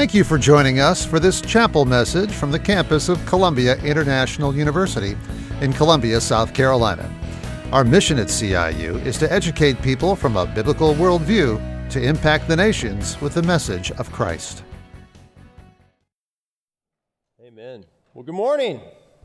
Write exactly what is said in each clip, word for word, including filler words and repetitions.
Thank you for joining us for this chapel message from the campus of Columbia International University in Columbia, South Carolina. Our mission at C I U is to educate people from a biblical worldview to impact the nations with the message of Christ. Amen. Well, good morning.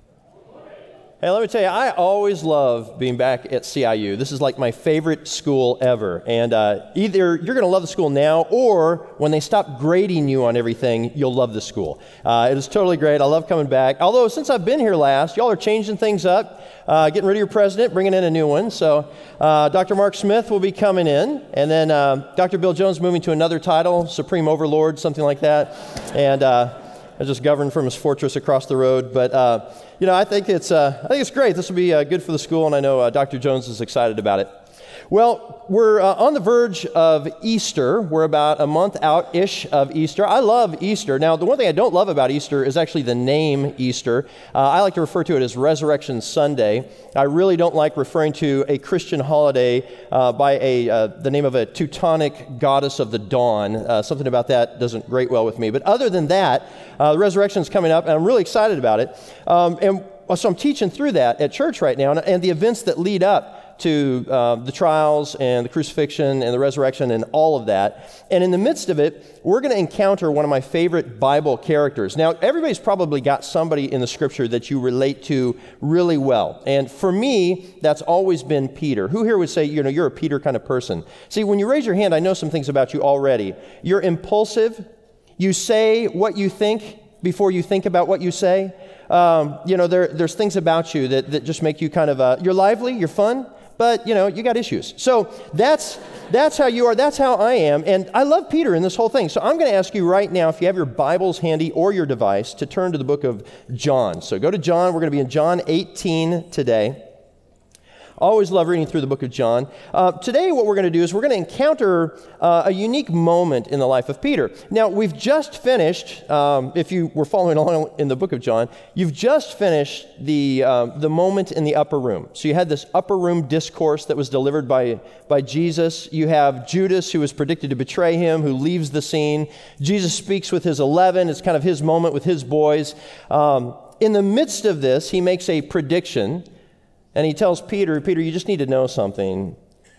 Hey, let me tell you, I always love being back at C I U. This is like my favorite school ever. And uh, either you're going to love the school now, or when they stop grading you on everything, you'll love the school. Uh, it is totally great. I love coming back. Although, since I've been here last, y'all are changing things up, uh, getting rid of your president, bringing in a new one. So uh, Doctor Mark Smith will be coming in. And then uh, Doctor Bill Jones moving to another title, Supreme Overlord, something like that. And uh, I just govern from his fortress across the road. But uh, you know, I think it's uh, I think it's great. This will be uh, good for the school, and I know uh, Doctor Jones is excited about it. Well, we're uh, on the verge of Easter. We're about a month out-ish of Easter. I love Easter. Now, the one thing I don't love about Easter is actually the name Easter. Uh, I like to refer to it as Resurrection Sunday. I really don't like referring to a Christian holiday uh, by a uh, the name of a Teutonic goddess of the dawn. Uh, something about that doesn't grate well with me. But other than that, uh, the resurrection is coming up, and I'm really excited about it. Um, and so I'm teaching through that at church right now, and, and the events that lead up to uh, the trials and the crucifixion and the resurrection and all of that. And in the midst of it, we're going to encounter one of my favorite Bible characters. Now, everybody's probably got somebody in the Scripture that you relate to really well. And for me, that's always been Peter. Who here would say, you know, you're a Peter kind of person? See, when you raise your hand, I know some things about you already. You're impulsive. You say what you think before you think about what you say. Um, you know, there, there's things about you that, that just make you kind of, uh, you're lively, you're fun, but, you know, you got issues. So that's that's how you are. That's how I am. And I love Peter in this whole thing. So I'm going to ask you right now, if you have your Bibles handy or your device, to turn to the book of John. So go to John. We're going to be in John eighteen today. Always love reading through the book of John. Uh, today what we're going to do is we're going to encounter uh, a unique moment in the life of Peter. Now, we've just finished, um, if you were following along in the book of John, you've just finished the uh, the moment in the upper room. So you had this upper room discourse that was delivered by, by Jesus. You have Judas, who was predicted to betray him, who leaves the scene. Jesus speaks with his eleven. It's kind of his moment with his boys. Um, in the midst of this, he makes a prediction. And he tells Peter, Peter, you just need to know something.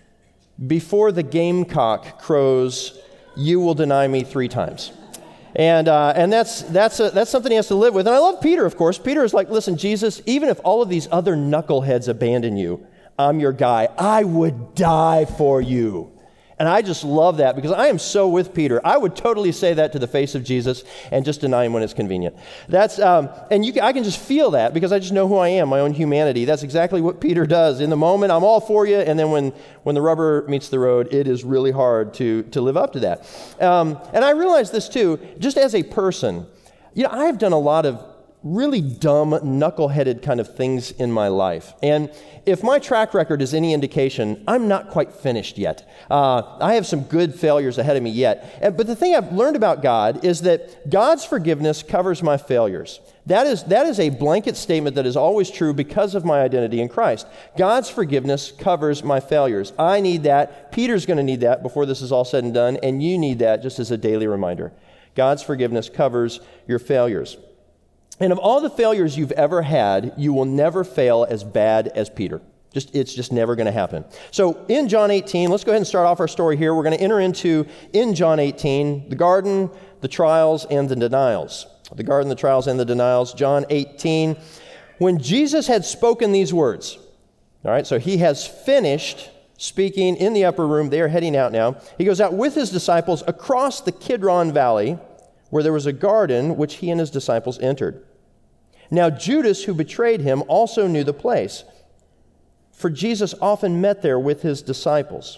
Before the gamecock crows, you will deny me three times. And uh, and that's that's a, that's something he has to live with. And I love Peter, of course. Peter is like, listen, Jesus, even if all of these other knuckleheads abandon you, I'm your guy. I would die for you. And I just love that because I am so with Peter. I would totally say that to the face of Jesus and just deny him when it's convenient. That's um, and you, I can just feel that because I just know who I am, my own humanity. That's exactly what Peter does. In the moment, I'm all for you, and then when, when the rubber meets the road, it is really hard to, to live up to that. Um, and I realize this too, just as a person. You know, I've done a lot of really dumb, knuckleheaded kind of things in my life. And if my track record is any indication, I'm not quite finished yet. Uh, I have some good failures ahead of me yet. And, but the thing I've learned about God is that God's forgiveness covers my failures. That is, that is a blanket statement that is always true because of my identity in Christ. God's forgiveness covers my failures. I need that. Peter's going to need that before this is all said and done, and you need that just as a daily reminder. God's forgiveness covers your failures. And of all the failures you've ever had, you will never fail as bad as Peter. Just, it's just never going to happen. So in John eighteen, let's go ahead and start off our story here. We're going to enter into, in John eighteen, the garden, the trials, and the denials. The garden, the trials, and the denials. John eighteen, when Jesus had spoken these words, all right, so he has finished speaking in the upper room. They are heading out now. He goes out with his disciples across the Kidron Valley, where there was a garden which he and his disciples entered. Now Judas, who betrayed him, also knew the place, for Jesus often met there with his disciples.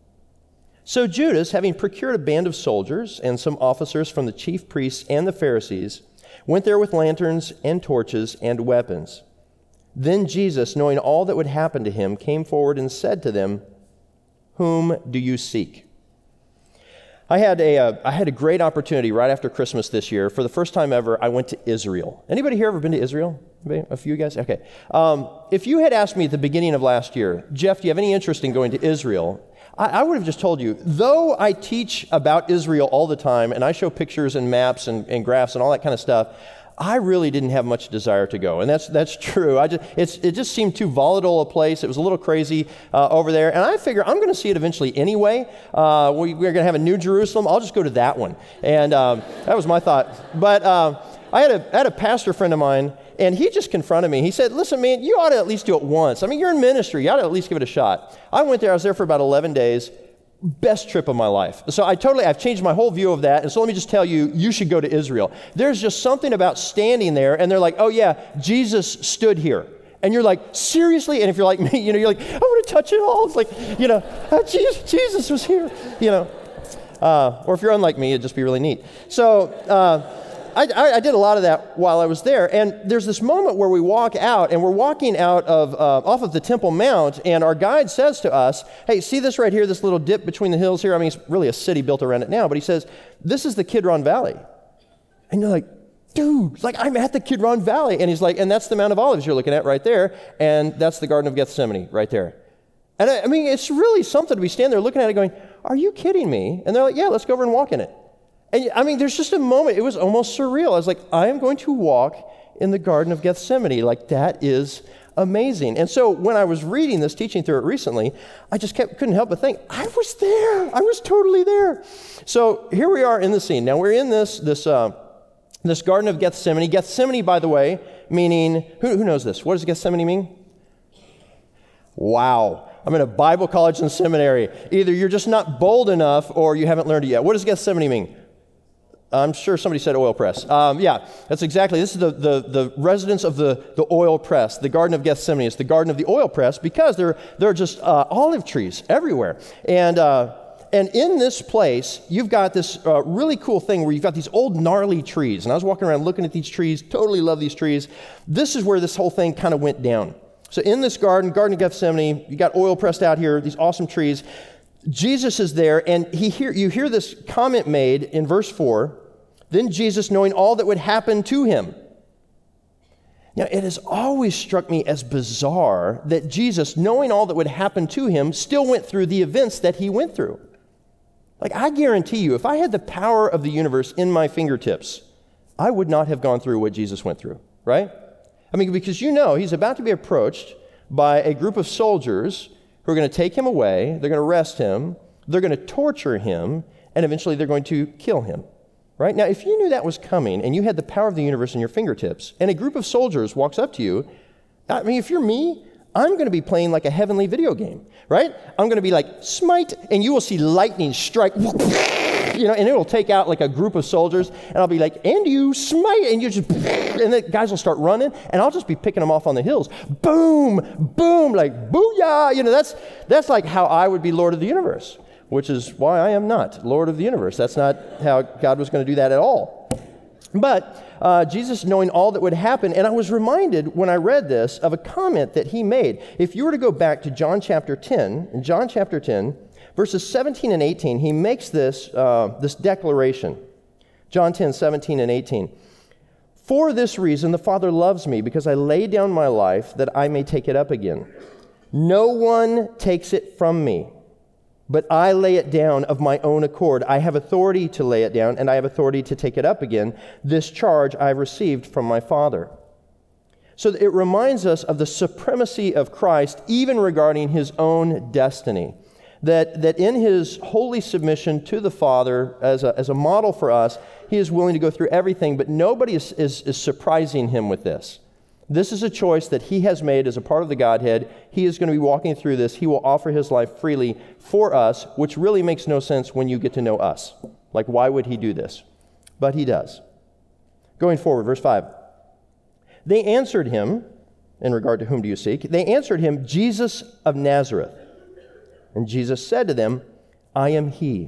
So Judas, having procured a band of soldiers and some officers from the chief priests and the Pharisees, went there with lanterns and torches and weapons. Then Jesus, knowing all that would happen to him, came forward and said to them, "Whom do you seek?" I had a uh, I had a great opportunity right after Christmas this year. For the first time ever, I went to Israel. Anybody here ever been to Israel? Anybody? A few guys? Okay. Um, if you had asked me at the beginning of last year, Jeff, do you have any interest in going to Israel? I, I would have just told you, though I teach about Israel all the time, and I show pictures and maps and, and graphs and all that kind of stuff, I really didn't have much desire to go, and that's that's true. I just it's it just seemed too volatile a place. It was a little crazy uh, over there, and I figure I'm going to see it eventually anyway. Uh, we, we're going to have a New Jerusalem. I'll just go to that one, and um, that was my thought. But uh, I had a I had a pastor friend of mine, and he just confronted me. He said, "Listen, man, you ought to at least do it once. I mean, you're in ministry. You ought to at least give it a shot." I went there. I was there for about eleven days. Best trip of my life. So I totally, I've changed my whole view of that. And so let me just tell you, you should go to Israel. There's just something about standing there and they're like, oh yeah, Jesus stood here. And you're like, seriously? And if you're like me, you know, you're like, I want to touch it all. It's like, you know, oh, Jesus, Jesus was here, you know. Uh, or if you're unlike me, it'd just be really neat. So, uh, I, I, I did a lot of that while I was there, and there's this moment where we walk out, and we're walking out of uh, off of the Temple Mount, and our guide says to us, hey, see this right here, this little dip between the hills here? I mean, it's really a city built around it now, but he says, this is the Kidron Valley. And you're like, dude, like I'm at the Kidron Valley. And he's like, and that's the Mount of Olives you're looking at right there, and that's the Garden of Gethsemane right there. And I, I mean, it's really something to be standing there looking at it going, are you kidding me? And they're like, yeah, let's go over and walk in it. And I mean, there's just a moment, it was almost surreal. I was like, I am going to walk in the Garden of Gethsemane. Like, that is amazing. And so when I was reading this, teaching through it recently, I just kept, couldn't help but think, I was there. I was totally there. So here we are in the scene. Now, we're in this this uh, this Garden of Gethsemane. Gethsemane, by the way, meaning, who, who knows this? What does Gethsemane mean? Wow. I'm in a Bible college and seminary. Either you're just not bold enough or you haven't learned it yet. What does Gethsemane mean? I'm sure somebody said oil press. Um, yeah, that's exactly. This is the, the, the residence of the, the oil press. The Garden of Gethsemane. It's the Garden of the Oil Press because there, there are just uh, olive trees everywhere. And uh, and in this place, you've got this uh, really cool thing where you've got these old gnarly trees. And I was walking around looking at these trees, totally love these trees. This is where this whole thing kind of went down. So in this garden, Garden of Gethsemane, you got oil pressed out here, these awesome trees. Jesus is there, and he hear, you hear this comment made in verse four. Then Jesus, knowing all that would happen to him. Now, it has always struck me as bizarre that Jesus, knowing all that would happen to him, still went through the events that he went through. Like, I guarantee you, if I had the power of the universe in my fingertips, I would not have gone through what Jesus went through, right? I mean, because you know, he's about to be approached by a group of soldiers who are going to take him away, they're going to arrest him, they're going to torture him, and eventually they're going to kill him. Right? Now, if you knew that was coming and you had the power of the universe in your fingertips and a group of soldiers walks up to you, I mean, if you're me, I'm going to be playing like a heavenly video game, right? I'm going to be like, smite, and you will see lightning strike, you know, and it will take out like a group of soldiers, and I'll be like, and you smite, and you just, and the guys will start running, and I'll just be picking them off on the hills. Boom, boom, like, booyah, you know, that's that's like how I would be Lord of the universe. Which is why I am not Lord of the universe. That's not how God was going to do that at all. But uh, Jesus, knowing all that would happen, and I was reminded when I read this of a comment that he made. If you were to go back to John chapter ten, in John chapter ten, verses seventeen and eighteen, he makes this, uh, this declaration. John ten, seventeen and eighteen. For this reason the Father loves me, because I lay down my life that I may take it up again. No one takes it from me, but I lay it down of my own accord. I have authority to lay it down, and I have authority to take it up again. This charge I have received from my Father. So it reminds us of the supremacy of Christ, even regarding his own destiny. That, that in his holy submission to the Father, as a, as a model for us, he is willing to go through everything, but nobody is, is, is surprising him with this. This is a choice that he has made as a part of the Godhead. He is going to be walking through this. He will offer his life freely for us, which really makes no sense when you get to know us. Like, why would he do this? But he does. Going forward, verse five. They answered him, in regard to whom do you seek? They answered him, Jesus of Nazareth. And Jesus said to them, I am he.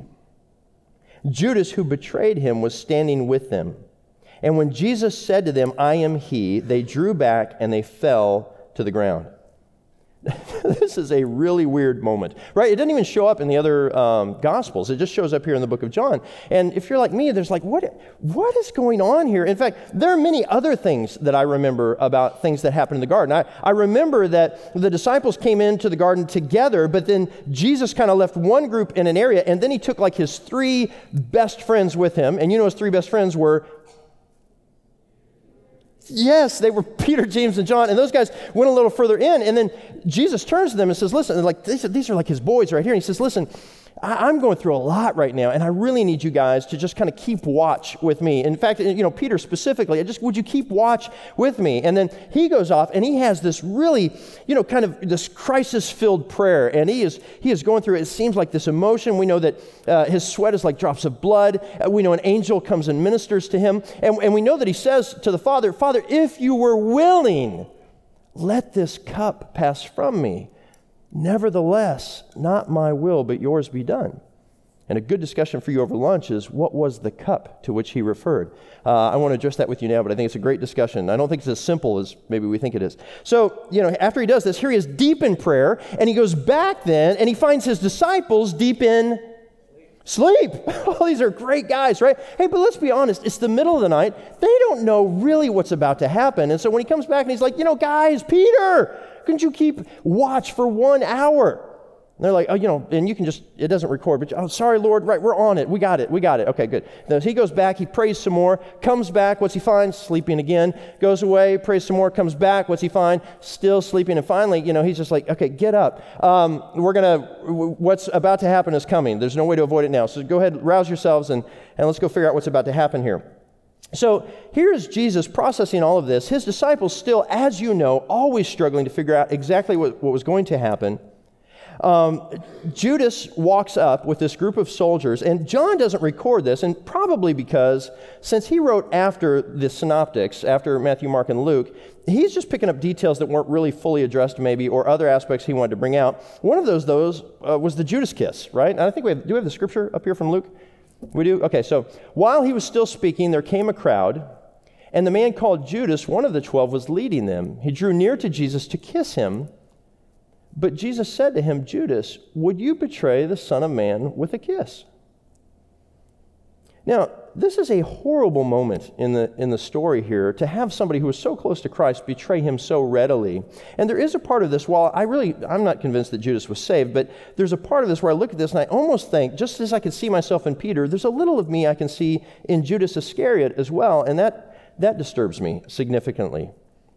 Judas, who betrayed him, was standing with them. And when Jesus said to them, I am he, they drew back and they fell to the ground. This is a really weird moment, right? It doesn't even show up in the other um, Gospels. It just shows up here in the book of John. And if you're like me, there's like, what, what is going on here? In fact, there are many other things that I remember about things that happened in the garden. I, I remember that the disciples came into the garden together, but then Jesus kind of left one group in an area, and then he took like his three best friends with him. And you know his three best friends were Yes, they were Peter, James, and John, and those guys went a little further in, and then Jesus turns to them and says, listen, and like these are, these are like his boys right here, and he says, listen, I, I'm going through a lot right now, and I really need you guys to just kind of keep watch with me. In fact, you know, Peter specifically, just would you keep watch with me? And then he goes off, and he has this really, you know, kind of this crisis-filled prayer, and he is he is going through, it seems like this emotion. We know that uh, his sweat is like drops of blood. Uh, we know an angel comes and ministers to him, and, and we know that he says to the Father, Father, if you were willing, let this cup pass from me. Nevertheless, not my will, but yours be done. And a good discussion for you over lunch is, what was the cup to which he referred? Uh, I want to address that with you now, but I think it's a great discussion. I don't think it's as simple as maybe we think it is. So, you know, after he does this, here he is deep in prayer, and he goes back then, and he finds his disciples deep in sleep. Oh, these are great guys, right? Hey, but let's be honest, it's the middle of the night. They don't know really what's about to happen. And so when he comes back and he's like, you know, guys, Peter, couldn't you keep watch for one hour? And they're like, oh, you know, and you can just, it doesn't record, but, oh, sorry, Lord, right, we're on it. We got it. We got it. Okay, good. Then he goes back, he prays some more, comes back, what's he find? Sleeping again. Goes away, prays some more, comes back, what's he find? Still sleeping. And finally, you know, he's just like, okay, get up. Um, we're going to, what's about to happen is coming. There's no way to avoid it now. So go ahead, rouse yourselves, and, and let's go figure out what's about to happen here. So here's Jesus processing all of this. His disciples still, as you know, always struggling to figure out exactly what, what was going to happen. Um, Judas walks up with this group of soldiers, and John doesn't record this, and probably because since he wrote after the synoptics, after Matthew, Mark, and Luke, he's just picking up details that weren't really fully addressed maybe, or other aspects he wanted to bring out. One of those, those uh, was the Judas kiss, right? And I think we have, do we have the scripture up here from Luke? We do? Okay, so while he was still speaking, there came a crowd, and the man called Judas, one of the twelve, was leading them. He drew near to Jesus to kiss him, but Jesus said to him, Judas, would you betray the Son of Man with a kiss? Now, this is a horrible moment in the in the story here, to have somebody who is so close to Christ betray him so readily. And there is a part of this, while I really, I'm not convinced that Judas was saved, but there's a part of this where I look at this and I almost think, just as I could see myself in Peter, there's a little of me I can see in Judas Iscariot as well, and that, that disturbs me significantly.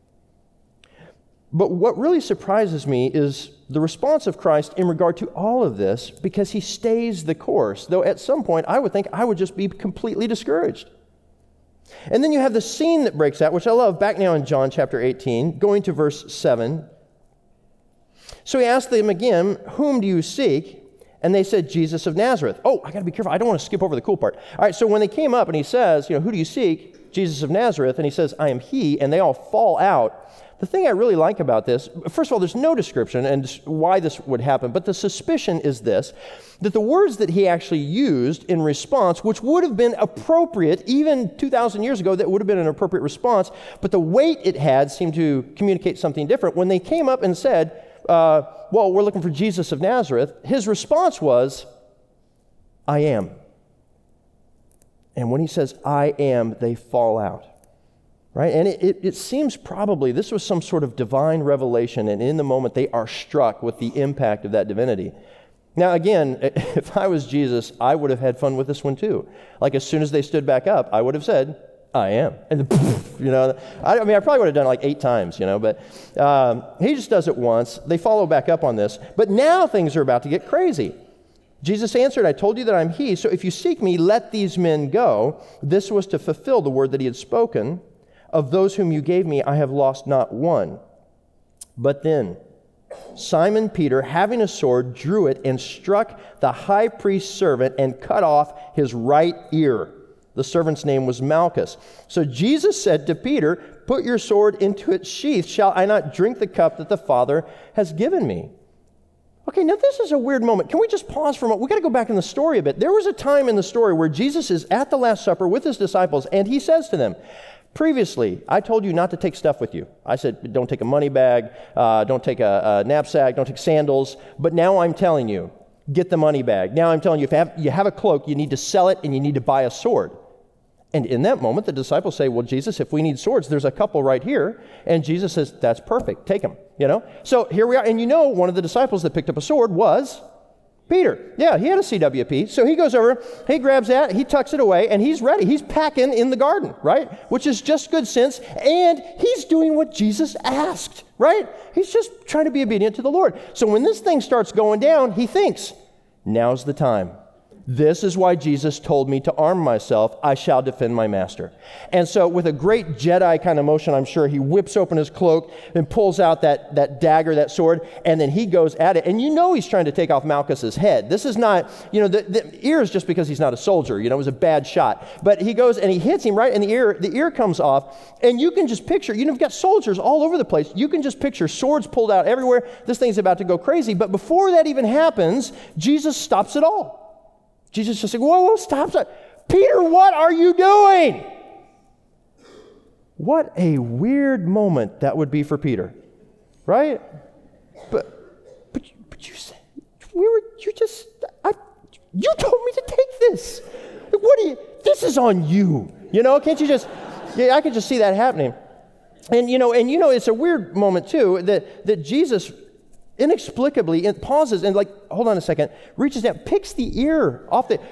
But what really surprises me is the response of Christ in regard to all of this, because he stays the course, though at some point I would think I would just be completely discouraged. And then you have the scene that breaks out, which I love, back now in John chapter eighteen, going to verse seven. So he asked them again, whom do you seek? And they said, Jesus of Nazareth. Oh, I got to be careful. I don't want to skip over the cool part. All right, so when they came up and he says, you know, who do you seek? Jesus of Nazareth. And he says, I am he. And they all fall out. The thing I really like about this, first of all, there's no description and why this would happen, but the suspicion is this, that the words that he actually used in response, which would have been appropriate even two thousand years ago, that would have been an appropriate response, but the weight it had seemed to communicate something different. When they came up and said, uh, well, we're looking for Jesus of Nazareth, his response was, I am. And when he says, I am, they fall out. Right? And it, it, it seems probably this was some sort of divine revelation, and in the moment they are struck with the impact of that divinity. Now again, if I was Jesus, I would have had fun with this one too. Like as soon as they stood back up, I would have said, I am. And poof, you know, I, I mean, I probably would have done it like eight times, you know, but um, he just does it once. They follow back up on this. But now things are about to get crazy. Jesus answered, I told you that I'm he, so if you seek me, let these men go. This was to fulfill the word that he had spoken. Of those whom you gave me, I have lost not one. But then Simon Peter, having a sword, drew it and struck the high priest's servant and cut off his right ear. The servant's name was Malchus. So Jesus said to Peter, put your sword into its sheath. Shall I not drink the cup that the Father has given me? Okay, now this is a weird moment. Can we just pause for a moment? We've got to go back in the story a bit. There was a time in the story where Jesus is at the Last Supper with his disciples, and he says to them, Previously, I told you not to take stuff with you. I said, don't take a money bag, uh, don't take a, a knapsack, don't take sandals. But now I'm telling you, get the money bag. Now I'm telling you, if you have, you have a cloak, you need to sell it and you need to buy a sword. And in that moment, the disciples say, well, Jesus, if we need swords, there's a couple right here. And Jesus says, that's perfect. Take them, you know? So here we are. And you know, one of the disciples that picked up a sword was Peter. Yeah, he had a C W P. So he goes over, he grabs that, he tucks it away, and he's ready. He's packing in the garden, right? Which is just good sense. And he's doing what Jesus asked, right? He's just trying to be obedient to the Lord. So when this thing starts going down, he thinks, now's the time. This is why Jesus told me to arm myself. I shall defend my master. And so with a great Jedi kind of motion, I'm sure, he whips open his cloak and pulls out that, that dagger, that sword, and then he goes at it. And you know he's trying to take off Malchus's head. This is not, you know, the, the ear is just because he's not a soldier. You know, it was a bad shot. But he goes and he hits him right in the ear. The ear comes off. And you can just picture, you know, you've got soldiers all over the place. You can just picture swords pulled out everywhere. This thing's about to go crazy. But before that even happens, Jesus stops it all. Jesus just said, whoa, whoa, stop, stop. Peter, what are you doing? What a weird moment that would be for Peter, right? But but, but you said, we were, you just, I, you told me to take this. What do you, this is on you. You know, can't you just, yeah, I can just see that happening. And, you know, and, you know, it's a weird moment, too, that, that Jesus inexplicably it pauses and, like, hold on a second, reaches down, picks the ear off the,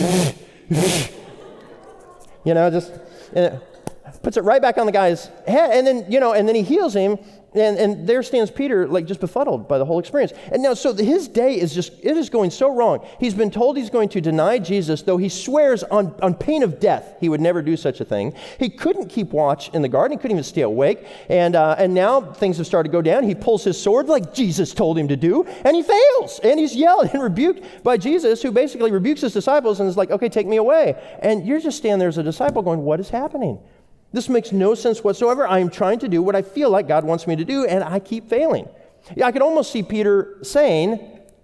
you know, just and puts it right back on the guy's head, and then, you know, and then he heals him, and, and there stands Peter, like, just befuddled by the whole experience. And now, so his day is just, it is going so wrong. He's been told he's going to deny Jesus, though he swears on, on pain of death he would never do such a thing. He couldn't keep watch in the garden. He couldn't even stay awake. And, uh, and now things have started to go down. He pulls his sword like Jesus told him to do, and he fails. And he's yelled and rebuked by Jesus, who basically rebukes his disciples and is like, okay, take me away. And you're just standing there as a disciple going, what is happening? This makes no sense whatsoever. I am trying to do what I feel like God wants me to do, and I keep failing. Yeah, I can almost see Peter saying,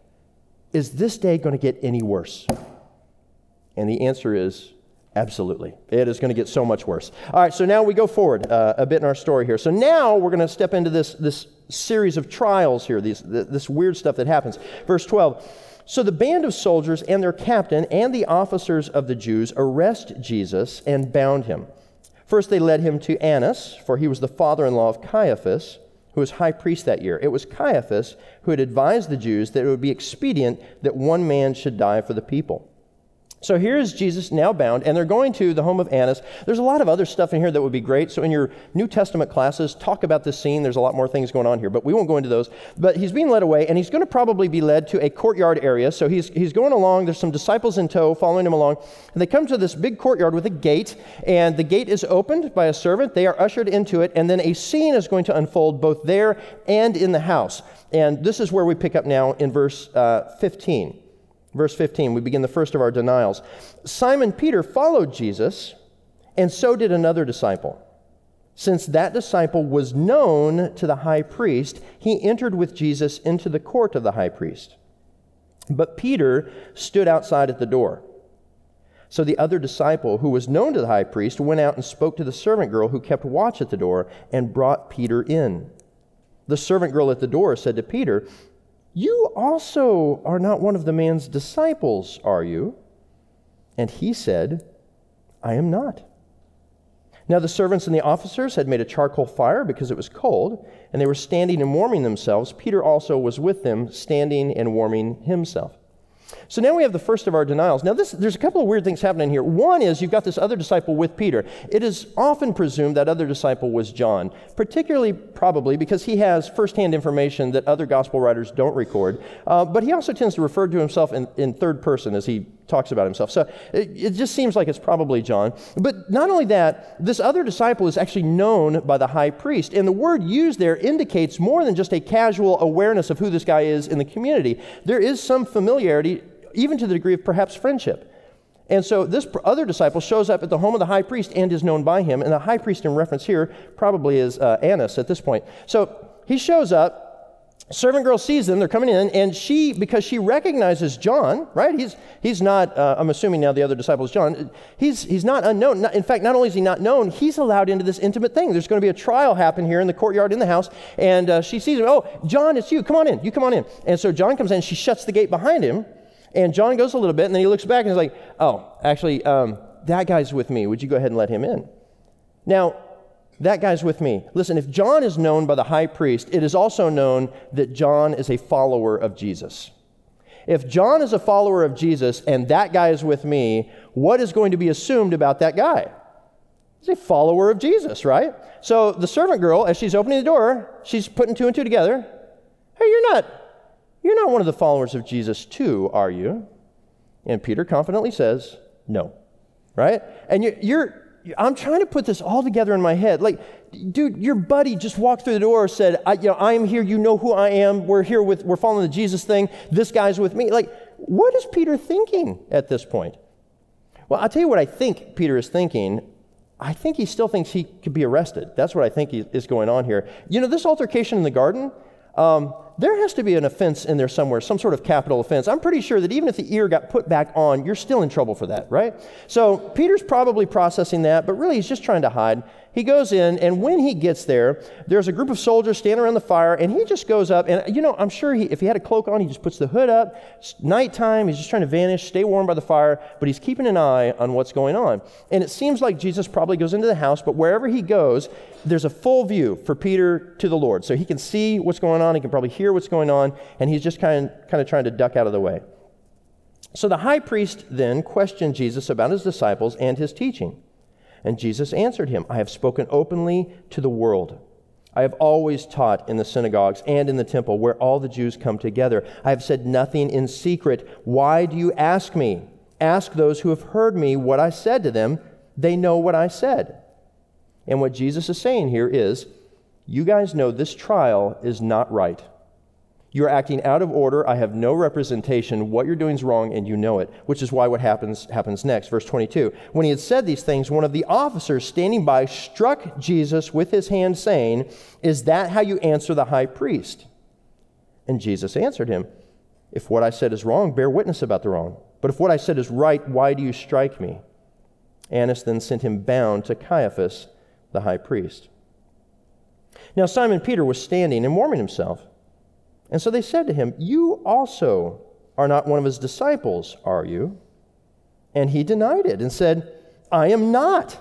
is this day going to get any worse? And the answer is absolutely. It is going to get so much worse. All right, so now we go forward uh, a bit in our story here. So now we're going to step into this, this series of trials here, these, this weird stuff that happens. Verse twelve. So the band of soldiers and their captain and the officers of the Jews arrest Jesus and bound him. First, they led him to Annas, for he was the father-in-law of Caiaphas, who was high priest that year. It was Caiaphas who had advised the Jews that it would be expedient that one man should die for the people. So here is Jesus now bound, and they're going to the home of Annas. There's a lot of other stuff in here that would be great. So in your New Testament classes, talk about this scene. There's a lot more things going on here, but we won't go into those. But he's being led away, and he's going to probably be led to a courtyard area. So he's he's going along. There's some disciples in tow following him along. And they come to this big courtyard with a gate, and the gate is opened by a servant. They are ushered into it, and then a scene is going to unfold both there and in the house. And this is where we pick up now in verse uh, fifteen. Verse fifteen, we begin the first of our denials. Simon Peter followed Jesus, and so did another disciple. Since that disciple was known to the high priest, he entered with Jesus into the court of the high priest. But Peter stood outside at the door. So the other disciple, who was known to the high priest, went out and spoke to the servant girl who kept watch at the door and brought Peter in. The servant girl at the door said to Peter, "You also are not one of the man's disciples, are you?" And he said, "I am not." Now the servants and the officers had made a charcoal fire because it was cold, and they were standing and warming themselves. Peter also was with them, standing and warming himself. So now we have the first of our denials. Now this, there's a couple of weird things happening here. One is you've got this other disciple with Peter. It is often presumed that other disciple was John, particularly probably because he has firsthand information that other gospel writers don't record. Uh, but he also tends to refer to himself in, in third person as he talks about himself. So it, it just seems like it's probably John. But not only that, this other disciple is actually known by the high priest. And the word used there indicates more than just a casual awareness of who this guy is in the community. There is some familiarity, even to the degree of perhaps friendship. And so this other disciple shows up at the home of the high priest and is known by him. And the high priest in reference here probably is uh, Annas at this point. So he shows up, servant girl sees them, they're coming in, and she, because she recognizes John, right? He's he's not, uh, I'm assuming now the other disciple is John, he's he's not unknown. Not, in fact, not only is he not known, he's allowed into this intimate thing. There's going to be a trial happen here in the courtyard in the house, and uh, she sees him, oh, John, it's you, come on in, you come on in. And so John comes in, she shuts the gate behind him, and John goes a little bit, and then he looks back and he's like, oh, actually, um, that guy's with me. Would you go ahead and let him in? Now, that guy's with me. Listen, if John is known by the high priest, it is also known that John is a follower of Jesus. If John is a follower of Jesus and that guy is with me, what is going to be assumed about that guy? He's a follower of Jesus, right? So the servant girl, as she's opening the door, she's putting two and two together. Hey, you're not, you're not one of the followers of Jesus too, are you? And Peter confidently says, no, right? And you, you're, I'm trying to put this all together in my head. Like, dude, your buddy just walked through the door, said, I, you know, I'm here, you know who I am, we're here with, we're following the Jesus thing, this guy's with me. Like, what is Peter thinking at this point? Well, I'll tell you what I think Peter is thinking. I think he still thinks he could be arrested. That's what I think is going on here. You know, this altercation in the garden, um, there has to be an offense in there somewhere, some sort of capital offense. I'm pretty sure that even if the ear got put back on, you're still in trouble for that, right? So Peter's probably processing that, but really he's just trying to hide. He goes in, and when he gets there, there's a group of soldiers standing around the fire, and he just goes up, and you know, I'm sure he, if he had a cloak on, he just puts the hood up. It's nighttime, he's just trying to vanish, stay warm by the fire, but he's keeping an eye on what's going on. And it seems like Jesus probably goes into the house, but wherever he goes, there's a full view for Peter to the Lord. So he can see what's going on, he can probably hear what's going on, and he's just kind of, kind of trying to duck out of the way. So the high priest then questioned Jesus about his disciples and his teaching. And Jesus answered him, I have spoken openly to the world. I have always taught in the synagogues and in the temple where all the Jews come together. I have said nothing in secret. Why do you ask me? Ask those who have heard me what I said to them. They know what I said. And what Jesus is saying here is, you guys know this trial is not right. You're acting out of order. I have no representation. What you're doing is wrong, and you know it, which is why what happens happens next. Verse twenty-two. When he had said these things, one of the officers standing by struck Jesus with his hand, saying, is that how you answer the high priest? And Jesus answered him, if what I said is wrong, bear witness about the wrong. But if what I said is right, why do you strike me? Annas then sent him bound to Caiaphas, the high priest. Now Simon Peter was standing and warming himself. And so they said to him, you also are not one of his disciples, are you? And he denied it and said, I am not.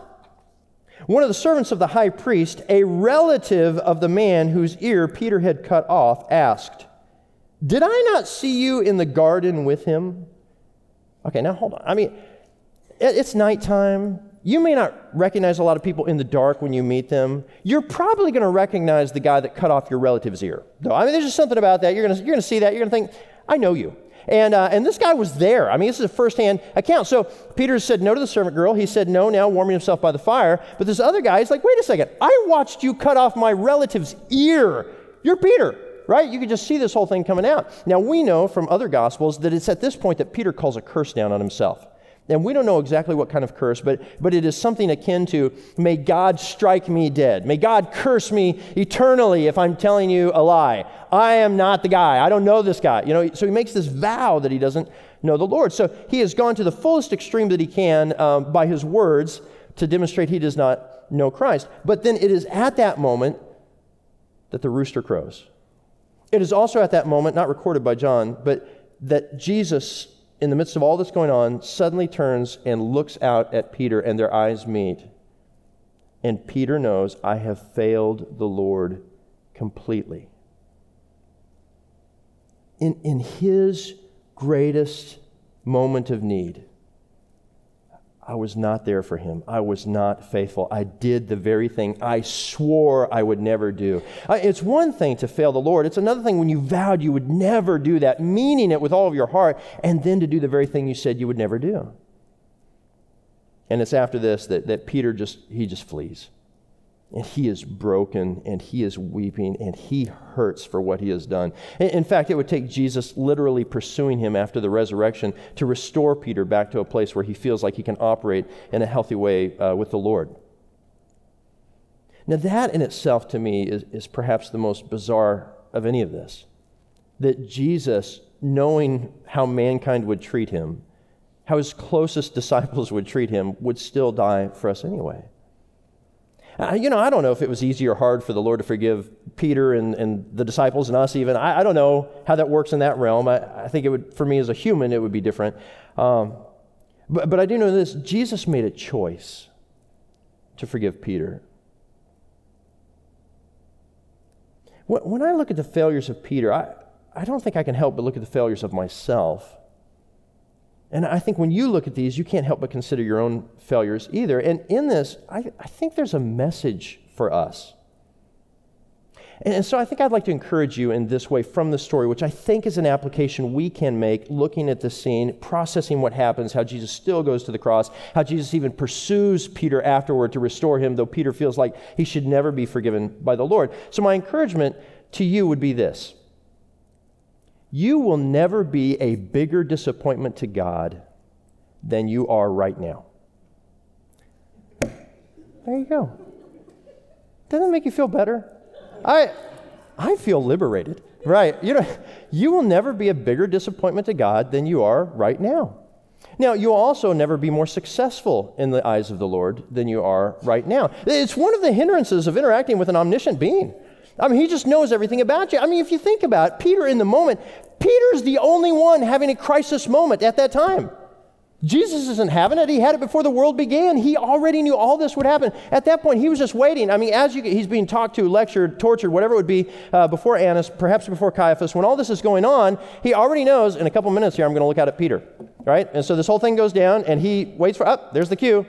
One of the servants of the high priest, a relative of the man whose ear Peter had cut off, asked, did I not see you in the garden with him? Okay, now hold on. I mean, it's nighttime. You may not recognize a lot of people in the dark when you meet them. You're probably going to recognize the guy that cut off your relative's ear, though. I mean, there's just something about that. You're going to you're going to see that. You're going to think, I know you. And uh, and this guy was there. I mean, this is a firsthand account. So Peter said no to the servant girl. He said no now, warming himself by the fire. But this other guy is like, wait a second. I watched you cut off my relative's ear. You're Peter, right? You could just see this whole thing coming out. Now, we know from other Gospels that it's at this point that Peter calls a curse down on himself. And we don't know exactly what kind of curse, but, but it is something akin to, may God strike me dead. May God curse me eternally if I'm telling you a lie. I am not the guy. I don't know this guy. You know, so he makes this vow that he doesn't know the Lord. So he has gone to the fullest extreme that he can um, by his words to demonstrate he does not know Christ. But then it is at that moment that the rooster crows. It is also at that moment, not recorded by John, but that Jesus, in the midst of all that's going on, suddenly turns and looks out at Peter, and their eyes meet. And Peter knows, I have failed the Lord completely. In, in his greatest moment of need, I was not there for him. I was not faithful. I did the very thing I swore I would never do. It's one thing to fail the Lord. It's another thing when you vowed you would never do that, meaning it with all of your heart, and then to do the very thing you said you would never do. And it's after this that, that Peter just, he just flees. And he is broken, and he is weeping, and he hurts for what he has done. In fact, it would take Jesus literally pursuing him after the resurrection to restore Peter back to a place where he feels like he can operate in a healthy way uh, with the Lord. Now that in itself to me is, is perhaps the most bizarre of any of this. that Jesus, knowing how mankind would treat him, how his closest disciples would treat him, would still die for us anyway. Uh, you know, I don't know if it was easy or hard for the Lord to forgive Peter and, and the disciples and us even. I, I don't know how that works in that realm. I, I think it would, for me as a human, it would be different. Um, but, but I do know this, Jesus made a choice to forgive Peter. When, when I look at the failures of Peter, I, I don't think I can help but look at the failures of myself. And I think when you look at these, you can't help but consider your own failures either. And in this, I, I think there's a message for us. And, and so I think I'd like to encourage you in this way from the story, which I think is an application we can make looking at the scene, processing what happens, how Jesus still goes to the cross, how Jesus even pursues Peter afterward to restore him, though Peter feels like he should never be forgiven by the Lord. So my encouragement to you would be this. You will never be a bigger disappointment to God than you are right now. There you go. Doesn't that make you feel better? I I feel liberated. Right. You know, you will never be a bigger disappointment to God than you are right now. Now, you'll also never be more successful in the eyes of the Lord than you are right now. It's one of the hindrances of interacting with an omniscient being. I mean, he just knows everything about you. I mean, if you think about it, Peter in the moment, Peter's the only one having a crisis moment at that time. Jesus isn't having it. He had it before the world began. He already knew all this would happen. At that point, he was just waiting. I mean, as you, he's being talked to, lectured, tortured, whatever it would be, uh, before Annas, perhaps before Caiaphas, when all this is going on, he already knows, in a couple minutes here, I'm going to look out at Peter, right? And so this whole thing goes down, and he waits for, up, oh, there's the cue.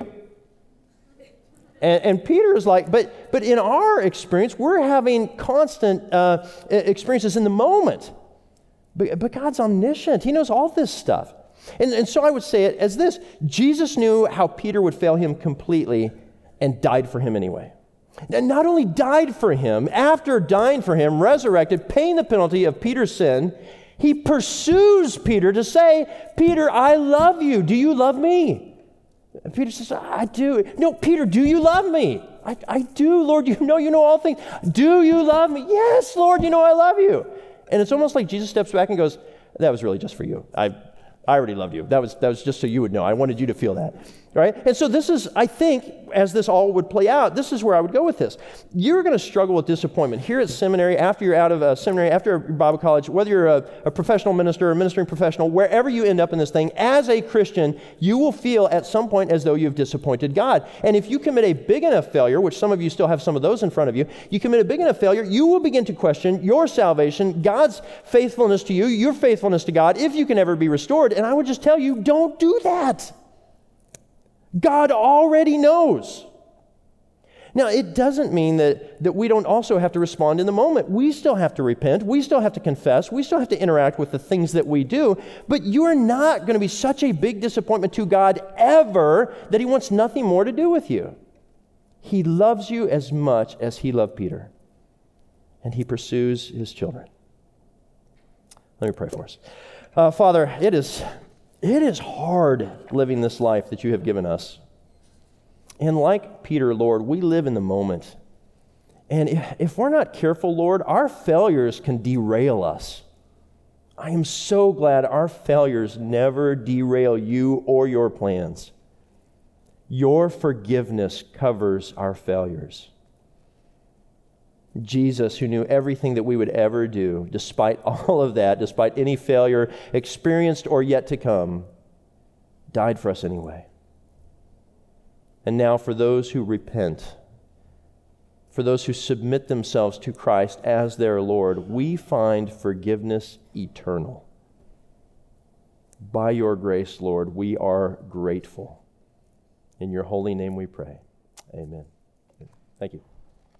And, and Peter is like, but but in our experience, we're having constant uh, experiences in the moment. But, but God's omniscient. He knows all this stuff. And, and so I would say it as this. Jesus knew how Peter would fail him completely and died for him anyway. And not only died for him, after dying for him, resurrected, paying the penalty of Peter's sin, he pursues Peter to say, Peter, I love you. Do you love me? And Peter says, I do. No, Peter, do you love me? I, I do, Lord. You know you know all things. Do you love me? Yes, Lord, you know I love you. And it's almost like Jesus steps back and goes, that was really just for you. I I already loved you. That was that was just so you would know. I wanted you to feel that. Right? And so this is, I think, as this all would play out, this is where I would go with this. You're going to struggle with disappointment here at seminary, after you're out of uh, seminary, after Bible college, whether you're a, a professional minister, a ministering professional, wherever you end up in this thing, as a Christian, you will feel at some point as though you've disappointed God. And if you commit a big enough failure, which some of you still have some of those in front of you, you commit a big enough failure, you will begin to question your salvation, God's faithfulness to you, your faithfulness to God, if you can ever be restored. And I would just tell you, don't do that. God already knows. Now, it doesn't mean that, that we don't also have to respond in the moment. We still have to repent. We still have to confess. We still have to interact with the things that we do. But you're not going to be such a big disappointment to God ever that he wants nothing more to do with you. He loves you as much as he loved Peter. And he pursues his children. Let me pray for us. Uh, Father, it is... It is hard living this life that you have given us. And like Peter, Lord, we live in the moment. And if we're not careful, Lord, our failures can derail us. I am so glad our failures never derail you or your plans. Your forgiveness covers our failures. Jesus, who knew everything that we would ever do, despite all of that, despite any failure experienced or yet to come, died for us anyway. And now for those who repent, for those who submit themselves to Christ as their Lord, we find forgiveness eternal. By your grace, Lord, we are grateful. In your holy name we pray. Amen. Thank you.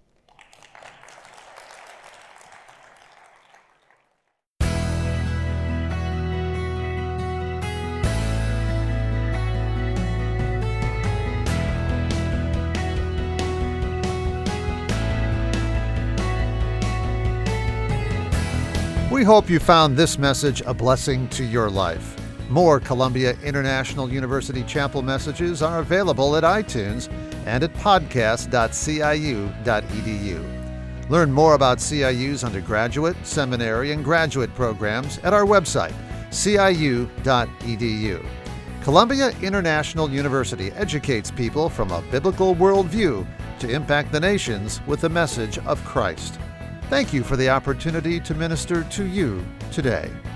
We hope you found this message a blessing to your life. More Columbia International University Chapel messages are available at iTunes and at podcast dot c i u dot e d u. Learn more about C I U's undergraduate, seminary, and graduate programs at our website, C I U dot E D U. Columbia International University educates people from a biblical worldview to impact the nations with the message of Christ. Thank you for the opportunity to minister to you today.